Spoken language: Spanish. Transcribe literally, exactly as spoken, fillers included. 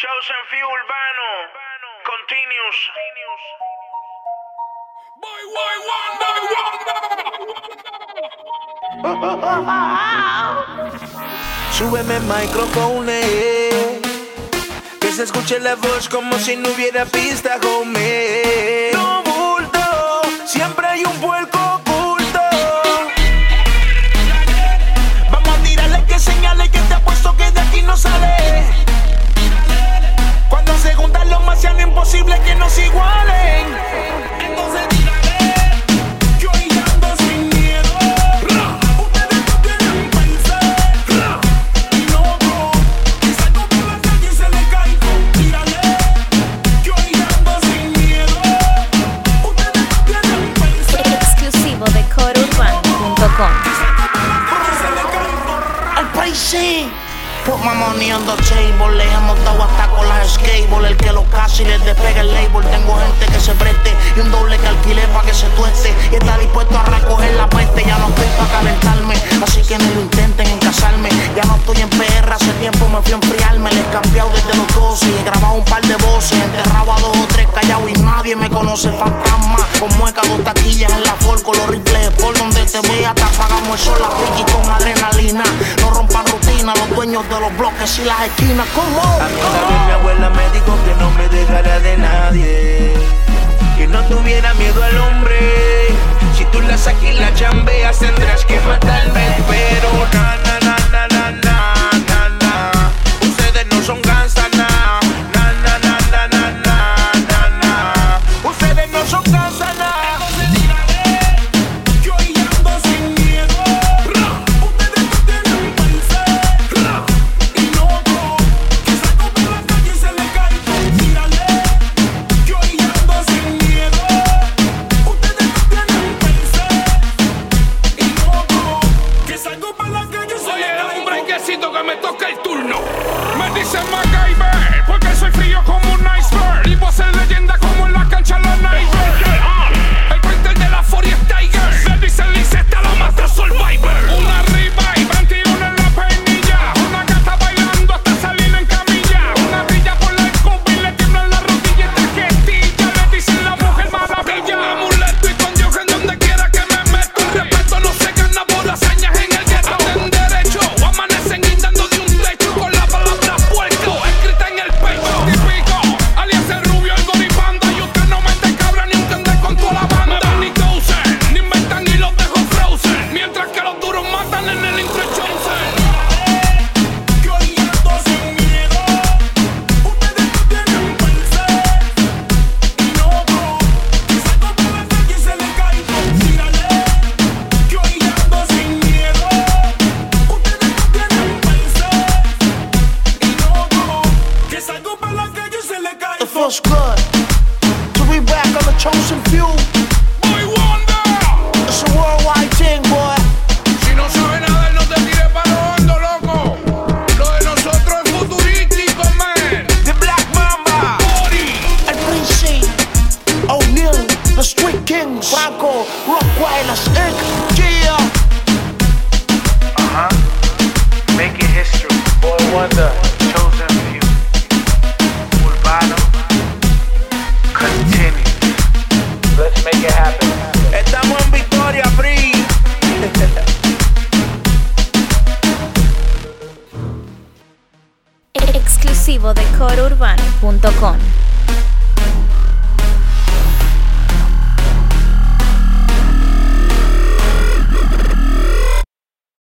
Chosen Few Urbano, Continuous. Súbeme el micrófono, eh, que se escuche la voz como si no hubiera pista, homie. No bulto, siempre hay un puerco oculto. Vamos a tirarle que señale que te apuesto que de aquí no sale. Cuando se juntan los marcianos, imposible que nos igualen. Entonces put my money on the table. Le hemos dado hasta con las skateboard. El que lo casi les despega el label. Tengo gente que se preste y un doble que alquilé pa' que se tueste. Y está dispuesto a recoger la peste. Ya no estoy pa' calentarme, así que ni lo intenten en casarme. Ya no estoy en P R, hace tiempo me fui a enfriarme. Le he cambiado desde los doce y he grabado un par de voces. Enterrado a dos o tres callados y nadie me conoce. Fantasma, con muecas, dos taquillas en la Ford con los rifles. Por donde te vea te apagamos el sol, la friki con adrenalina. No rompan rutina los dueños de los bloques y las esquinas. ¿Cómo? A mí una vez mi abuela me dijo que no me dejara de nadie, que no tuviera miedo al hombre. Si tú la sacas y la chambeas tendrás que matarme. Pero na na na na na na na na. Ustedes no son gangsta na na na na na na na na na. Ustedes no son gangsta na. Que me toca el turno. Me dicen MacGyver porque soy frío como un iceberg y voy a ser leyenda como en la cancha los Nightbirds. El printer de la Forest Tiger. Me dicen Liseta, lo mata Survivor. Una revive, veintiuno en la pernilla. Una gata bailando hasta salir en camilla. Una brilla por la escoba y le tiemblan la rodilla. Esta jetilla le dicen la mujer maravilla. Amuleto y con Dios en donde quiera que me meto. El respeto no se gana por hazañas en el gueto. En derecho o amanecen guindando de un techo con la palabra puerco escrita en el pecho. Típico, alias el rubio, el goripanda. Y usted no mete cabra ni entender con toda la banda. Me van ni dosen, ni inventan y los dejo frozen. Mientras que los duros matan en el intro Johnson. Yo ando sin miedo. Ustedes no tienen pensar. Y no, bro, que salgo por la calle y se le cae. Tírale. Yo ando sin miedo. Ustedes no tienen pensar. Y no, bro, que salgo por la calle y se le cae. It feels good to be back on the Chosen Few. Boy Wonder. It's a worldwide thing, boy. Si no sabe nada, él no te tire pa' lo hondo, loco. Lo de nosotros es futurístico, man. The Black Mamba, Body. El Prince, O'Neal, The Street Kings, Franco, Rockwilder's Incorporated. Yeah. Uh-huh. Making history. Boy Wonder, Chosen Few. Urbano, Continuous. Let's make it happen. Estamos en Victoria, Free. Exclusivo de core urbano punto com.